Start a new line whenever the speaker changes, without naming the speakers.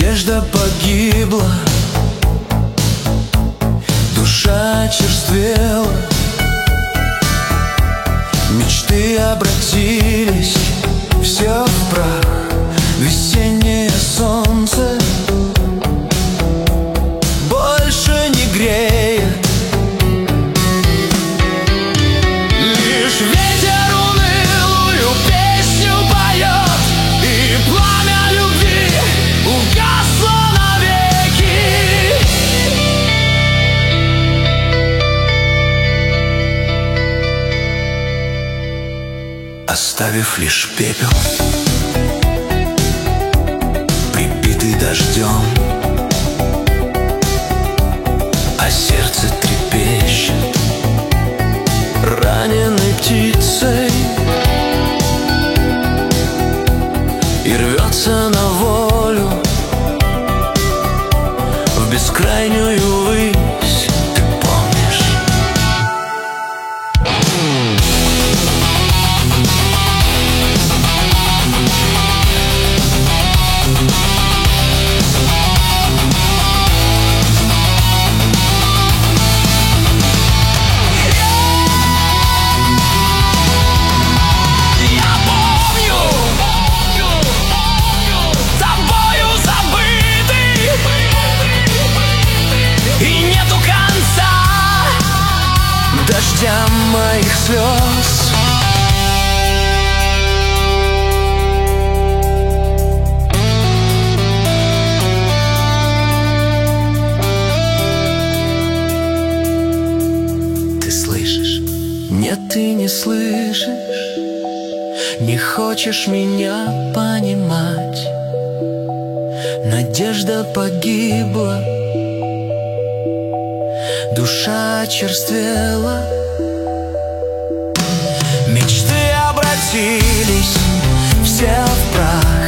Надежда погибла, душа черствела, мечты обратились все в прах. Весеннее солнце больше не греет, лишь ветер унылую песню поет, и пламя любви угасло навеки. Оставив лишь пепел, прибитый дождем, а сердце трепещет раненой птицей и рвется на волю в бескрайнюю высь. Ты помнишь? Дождям моих слез ты слышишь? Нет, ты не слышишь, не хочешь меня понимать. Надежда погибла, душа очерствела, мечты обратились все в прах.